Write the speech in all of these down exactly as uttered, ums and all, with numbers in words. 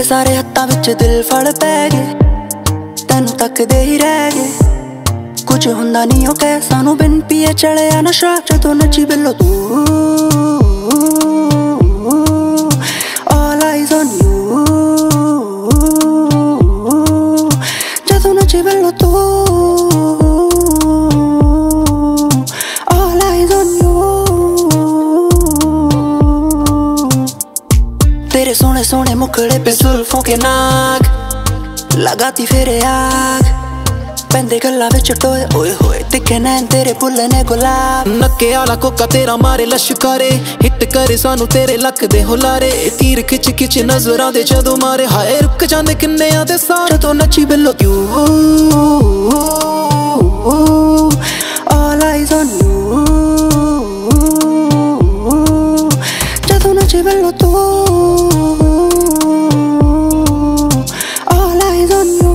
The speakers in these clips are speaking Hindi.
सारे हत्थां विच दिल फड़ पै गए, तैनू तकदे ही रह गए। कुछ हुंदा नहीं ओ कै सानू बिन पिए चढ़िया नशा, जदों नची बिल्लो तू all eyes on you, जदों नची बिल्लो तू all eyes on you। तेरे सोने सोने मुखड़े पे जुल्फों के नाग, लगाती फेरे आग, पैंदे गल्लां विच टोए ओए होए, तिखे नैन तेरे भुल्लने गुलाब। नक्के आला कोका तेरा मारे लश्कारे, हिट करे सानू तेरे लक दे हुलारे, तीर खिच खिच नजरां दे जदों मारे, हाय रुक जांदे किन्नेयां दे सारे। जदों नची बिल्लो you all eyes on you, जदों नची बिल्लो तू all eyes on you।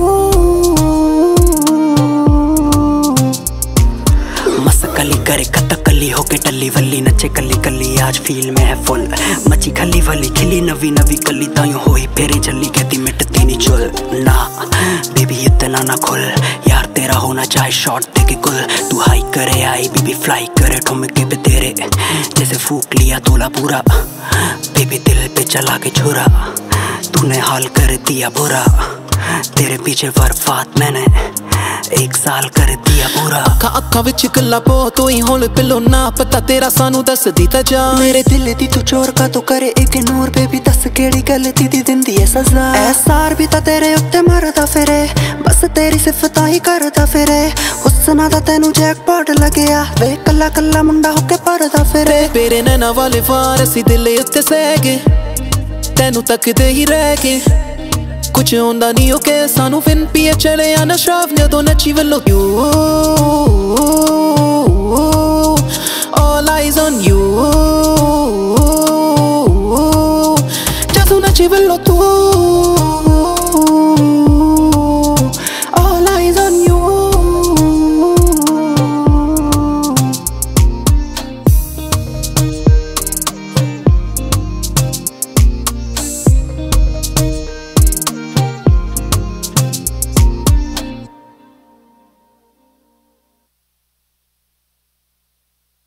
Masakali करे कथकली होके टल्ली वल्ली, नचे कली कली आज फील में है फुल, मची खली वली खिली नवी नवी कली, तायूं होई फेरी चली कहती मिटती नहीं चुल ना। बेबी इतना ना खुल यार, तेरा होना चाहे शॉर्ट देके गुल, तू हाई करे आई बेबी फ्लाई करे ठुमके पे तेरे, जैसे फूक लिया तोला पूरा, बेबी दिल पे चला के छुरा, तूने हाल कर दिया बुरा, तेरे पीछे बर्बाद मैंने एक साल कर दिया पूरा। अखा अखा विच गल्ला पो तू ही होल पिलो ना, पता तेरा सानू दस दी ता जा, मेरे दिल दी तू चोर का तू करे इग्नोर, बेबी दस केड़ी गलती दी दिंदी है सजा। एहसार भी ता तेरे उत्ते मरदा फिरे, बस तेरी सिफतां ही करदा फिरे, हुस्ना दा तैनू जैकपॉट लगया, वे कल्ला कल्ला मुंडा होके भरदा फिरे। तेरे नैना वाले वार असी दिल उत्ते सह गए, तैनू तकदे ही रह गए। कुछ होंदा नहीं ओ के सानू बिन पिए चढ़िया नशा, जदों नची बिल्लो you all eyes on you, जदों नची बिल्लो तू